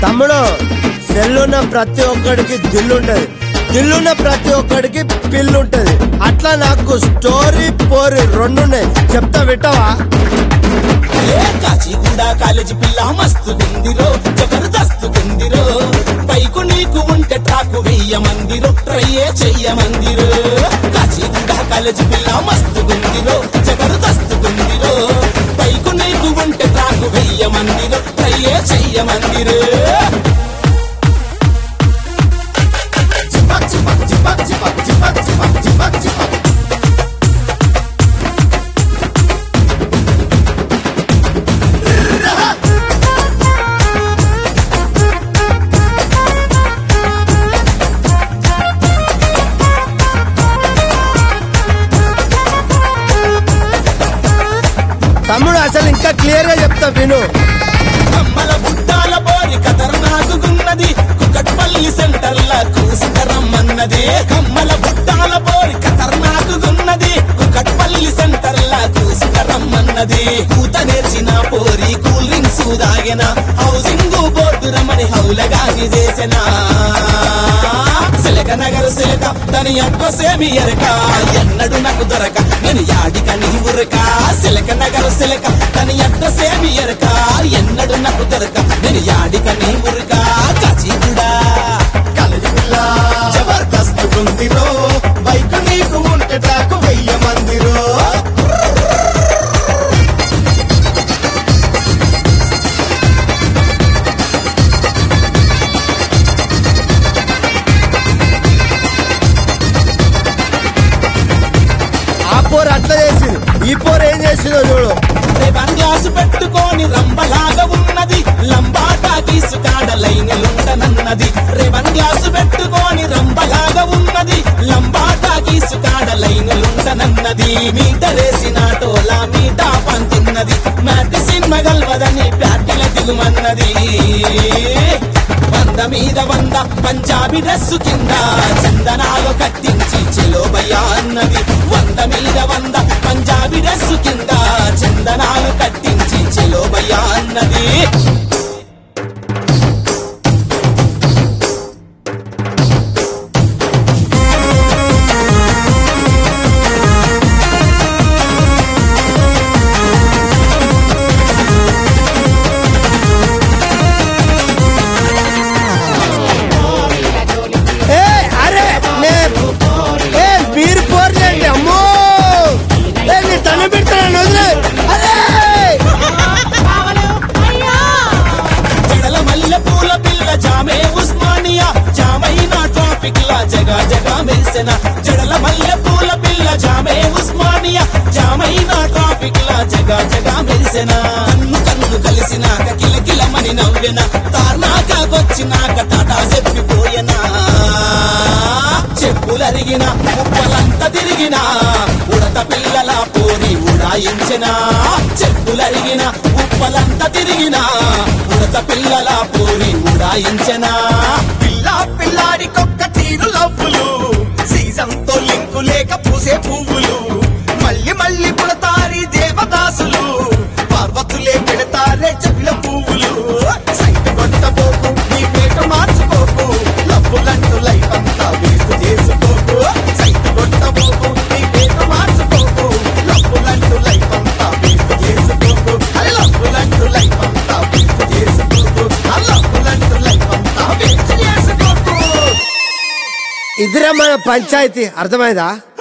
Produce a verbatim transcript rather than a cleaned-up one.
తమ్ముడు సెల్లున్న ప్రతి ఒక్కడికి దిల్లుంటది, దిల్లున్న ప్రతి ఒక్కడికి పిల్లుంటది. అట్లా నాకు స్టోరీ పోరి రెండున్నాయి, చెప్తా వింటావా? కాచిగూడ కాలేజీ పిల్ల మస్తు గుందిరో, జబర్దస్తు గుందిరో. బైకు నీకు ఉంటే ట్రాకు వెయ్య మందిరో, ట్రయ్యే చెయ్య మందిరో. కాచిగూడ కాలేజీ పిల్ల మస్తు గుందిరో, జబర్దస్తు గుందిరో. బైకు నీకు ఉంటే ట్రాకు వెయ్య మందిరో, ట్రయ్యే చెయ్య మందిరో. చిపక్ చిపక్ చిపక్ చిపక్ చిపక్ చిపక్ చిపక్ చిపక్. తమ్ముడు అసలు ఇంకా క్లియర్ గా చెప్తా విను. కమ్మల బుట్టాల బోరి ఖతర్నాకున్నది, కుకట్పల్లి సెంటర్ లా కూసుకరమ్మన్నది. కమ్మల బుట్టాల బోరి ఖతర్నాకున్నది, కుకట్పల్లి సెంటర్ లా కూసుకరమ్మన్నది. కూత నేర్చిన పోరి కూల్ డ్రింక్స్ దాగెన, హౌసింగ్ బోర్డు రమణి హౌలగాని చేసిన. సిలక నగరు సిలక తని అక్క సేమి ఎరక, ఎన్నడు నాకు దొరక నేను యాడిక నీ ఉరక. సిలక నగరు సిలక తని అక్క సేమి ఎరక, ఎన్నడు నాకు దొరక నేను యాడిక నీ ఉరక. కాచిగూడ కాలేజీ పిల్ల జబర్దస్త్ గుందిరో, బైక్ నీకు ఉంటే ట్రాకు వెయ్య మందిరో. ఆ పోరు అట్లా చేసింది, ఈ పోరు ఏం చేసిందో చూడు. రేవన్ గ్లాసు పెట్టుకొని రంబలాగా ఉన్నది, లంబాటా తీసుకాడ లైన్లుంటనన్నది. రేవన్ గ్లాసు పెట్టుకొని రంబలాగా ఉన్నది, లంబాటా తీసుకాడ లైన్లుంటనన్నది. మీటరేసిన టోలా మీటా పంతిన్నది, మ్యాటి సినిమా గల్వదని ప్యాటిల దిగుమన్నది. వంద మీద వంద పంజాబీ డ్రెస్సు కింద చందనాలు కట్టించి చెలోబయ్యా అన్నది. వంద మీద వంద పంజాబీ డ్రెస్సు కింద చందనాలు కట్టించి చెలోబయ్యా అన్నది. ఏ అరే నే ఏ మీరు పోర్లేండి అమ్మో, ఏ నీ తను పెడతాను వదిలే. అరే జడల మల్లె పూల పిల్ల జామే ఉస్మానియా, జామైనా ట్రాఫిక్ లా జగా జగా మెరిసెన. జడల మల్లె పూల పిల్ల జామే ఉస్మానియా, జామైనా ట్రాఫిక్ లా జగా జగా మెరిసెన. కన్ను కన్ను కలిసినాక కిలకిలమని నవ్వెన, తార్నాకొచ్చినాక టాటా చెప్పిపోయెనా. చెప్పులరిగిన ఉప్పలంతా తిరిగిన, ఉడత పిల్లల పోరి ఉడాయించిన. చెప్పులరిగిన ఉప్పలంతా తిరిగిన, ఉడత పిల్లల పోరి ఉడాయించిన. పిల్ల పిల్లాడికొక్క తీరు లవ్వులు, సీజన్ తో లింకు లేక పూసే పువ్వులు. మళ్ళీ మళ్ళీ పుడతారి దేవదాసులు, పార్వతులే పెడతారే చెవిల పువ్వులు. సైట్ కొట్టబోకు నీ పేట మార్చుకోకు, లవ్వులంటూ లైఫ్ అంతా వేస్ట్ చేసుకోకు. సైట్ కొట్టబోకు నీ పేట మార్చుకోకు, లవ్వులంటూ లైఫ్ అంతా వేస్ట్ చేసుకోకు. లవ్వులంటూ లైఫ్ అంతా వేస్ట్ చేసుకోకు, లవ్వులంటూ లైఫ్ అంతా వేస్ట్ చేసుకోకు. ఇదిరా మన పంచాయతీ, అర్థమైందా?